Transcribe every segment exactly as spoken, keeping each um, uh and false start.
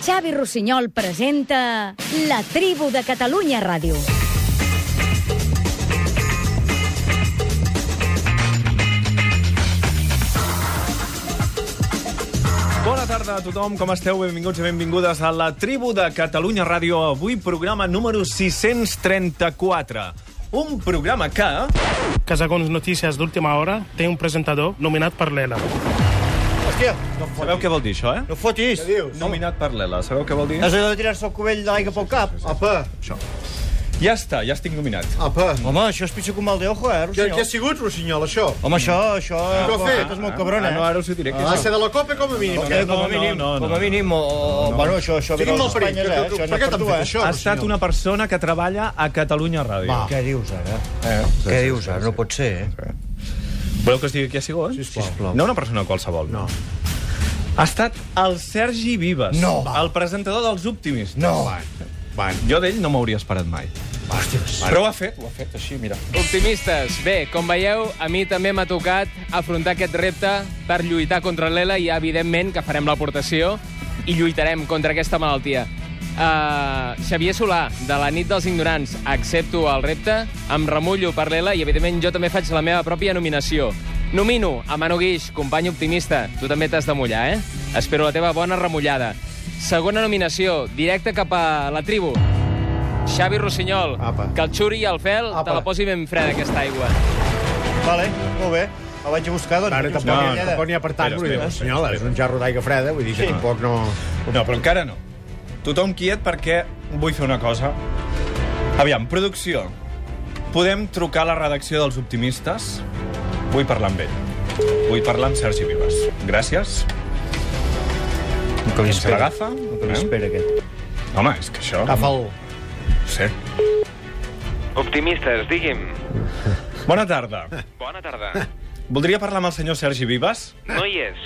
Xavi Rossinyol presenta La Tribu de Catalunya Ràdio. Bona tarda a tothom, com esteu? Benvinguts i benvingudes a La Tribu de Catalunya Ràdio. Avui programa número sis-cents trenta-quatre. Un programa que... Que segons notícies d'última hora té un presentador nominat per l'Ela. Hòstia, no Sabeu què vol dir això, eh? No fotis. Què dius? Nominat per l'Ela. Sabeu què vol dir? Has de tirar-se el cubell de l'aigua pel cap. Apa, Això. Ja està, ja estic nominat. apa. Home, això és pitjor que un mal de ojo, eh, Què, Rossinyol? què ha sigut, Rossinyol, això? Home, això, això... Què ha fet? És molt cabron, Ah, eh? no, ara us ho diré. Què Ha de és ser això? de la Copa, com a mínim. No, Eh, no, com a mínim, no, no, com a mínim, o... o- Bueno, això, això ve Digue'm de el les perill, Espanyes, que- eh? que- Això per no què és per t'han tu, fet eh? això? Ha estat una persona que treballa a Catalunya Ràdio. Va. Què dius, ara? Eh, sí, Què sí, dius, sí, ara? sí. No pot ser, eh? Voleu que us digui qui ha sigut? Sisplau. No una persona qualsevol. No. Ha estat el Sergi Vives, No. el presentador dels Optimistes. No. Van. Jo d'ell no m'hauria esperat mai. Hòsties. Però ho ha fet, ho ha fet així, mira. Optimistes. Bé, com veieu, a mi també m'ha tocat afrontar aquest repte per lluitar contra l'Ela i, evidentment, que farem l'aportació i lluitarem contra aquesta malaltia. Uh, Xavier Solà, de la nit dels ignorants, accepto el repte, em remullo per l'Ela i, evidentment, jo també faig la meva pròpia nominació. Nomino a Manu Guix, company optimista. Tu també t'has de mullar, eh? Espero la teva bona remullada. Segona nominació, directe cap a la tribu. Xavi Rossinyol, Apa. que el xuri i el fel Apa. te la posi ben freda, aquesta aigua. Vale, molt bé. El vaig a buscar, doncs. Ara Vaig a tampoc, buscar no, aquella. tampoc n'hi ha per tant, Espera, espera, Rossinyol. És un jarro d'aigua freda, vull dir que Sí. tampoc no... No, però encara no. Tothom quiet perquè vull fer una cosa. Aviam, producció. Podem trucar a la redacció dels Optimistes? Vull parlar amb ell. Vull parlar amb Sergi Vives. Gràcies. Que li Se l'agafa? Que li espera, aquest. Home, és que això... Agafa'l. No sé. Optimistes, digui'm. Bona tarda. Bona tarda. Voldria parlar amb el senyor Sergi Vives? No hi és.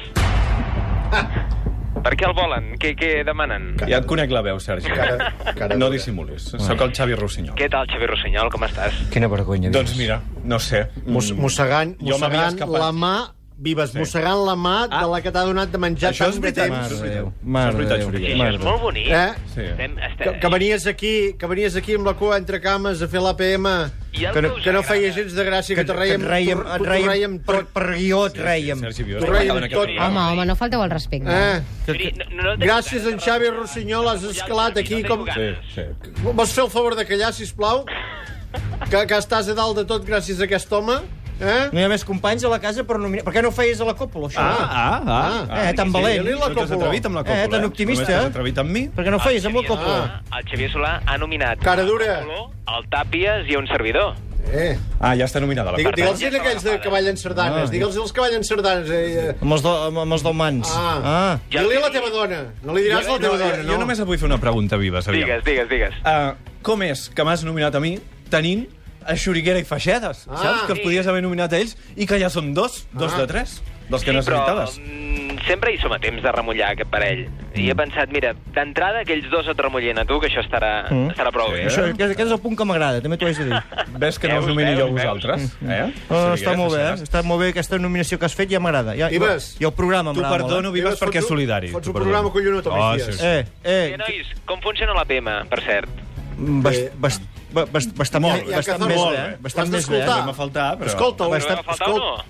Per què el volen? Què, què demanen? Ja et conec la veu, Sergi. Cara, cara No dura. dissimulis. Soc el Xavi Rossinyol. Què tal, Xavi Rossinyol, com estàs? Quina vergonya. Doncs mira, no sé. Mos, mossegant, Jo m'havia mossegant escapat. la mà, Vives, Sí. mossegant la mà de Ah. la que t'ha donat de menjar Això és tant de veritat. temps. Mare de Déu. Mare Això és veritat, de Déu. Xavier. Sí, Mare és de molt bonic. Eh? Sí. Estem, Que, estem... que venies aquí, que venies aquí amb la cua entre cames a fer l'A P M, I el que no, que us que no agrada? feia gens de gràcia, que, Que, te rèiem, et rèiem, t'ho- et t'ho rèiem, rèiem per, tot. per guió et rèiem. Sergi Vives. T'ho rèiem en aquest tot. programa. Home, home, no falteu al respecte. Eh? Miri, no, no, no Gràcies, en Xavi Rossinyol, has escalat aquí com... Sí, sí. Vols fer el favor de callar, sisplau? Que, que estàs a dalt de tot gràcies a aquest home? Eh? No hi ha més companys a la casa per nominar... Per què no ho feies a la còpula, això? Ah, ah, ah. Ah, eh, tan valent. Digue'li la No t'has còpula. atrevit amb la Eh, còpula, tan optimista. Només t'has atrevit amb mi? Per què no ho feies amb la còpula? El Xavier Solà ha nominat Cara dura. el Color, el Tàpies i un servidor. Eh? Ah, ja està nominada la Digue- part. Digue'ls a aquells de que ballen sardanes. Ah. Digue'ls els que ballen sardanes. Eh, eh. Amb els, do, amb, amb els dalmans. Ah. ah. Ja Digue-li a la tenia- teva dona. No li diràs a la teva dona, Jo no? només et vull fer una pregunta, Vives. aviam. Digues, digues, digues. Uh, com és que m'has nominat a mi tenint a Xuriguera i Feixedes? Ah, Saps? Que els sí. podies haver nominat a ells i que ja són dos, dos Ah. de tres, dels que sí, però necessitaves. mm, sempre hi som a temps de remullar aquest parell. I he pensat, mira, d'entrada aquells dos et remullin a tu, que això estarà, Mm. estarà prou bé. Això, aquest, aquest és el punt que m'agrada, també t'ho haig de dir. Ves que no Veus, us nomini veus, jo a veus. vosaltres. Eh? Oh, Xuriguera, està molt bé, eh? Feixedes. Està molt bé aquesta nominació que has fet, ja m'agrada. Ja, i, Vives. I el programa T'ho m'agrada perdono, molt. Vives, Vives, perquè és fots un- solidari. fots T'ho un perdono. programa collonut al Oh, migdia. sí, sí. Eh, eh, Bé, nois, com funciona la P M, per cert? bast, Bé. bast, bast, bast, bastant, Molt bé, bé. bastant Ja, més molt bé, bé. eh? Bastant L'has més bé. d'escoltar. Vam a faltar, però... Escolta'l. No va faltar o no?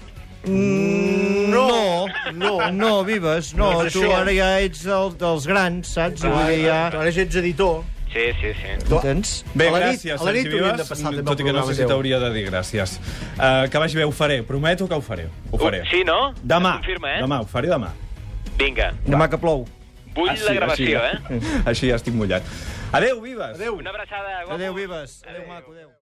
Mm, no, No. no, Vives, no, No és tu això. ara ja ets el, dels grans, saps? I vull dir, ja... Ara ja ets editor. Sí, sí, sí. Entens? Bé, A la nit- gràcies, a la nit Sergi hauríem Vives, de passar també tot i el que no programa sé si teu. t'hauria de dir gràcies. Uh, que vagi bé, ho faré. Prometo que ho faré. Ho faré. Uh, sí, no? Demà. Es confirma, eh? Demà, ho faré demà. Vinga, Demà que plou. vull Així, la gravació, així, eh? Així ja estic mullat. Adéu, Vives. Adéu. Una abraçada, guapo. Adéu, Vives. Adéu, maco, adéu.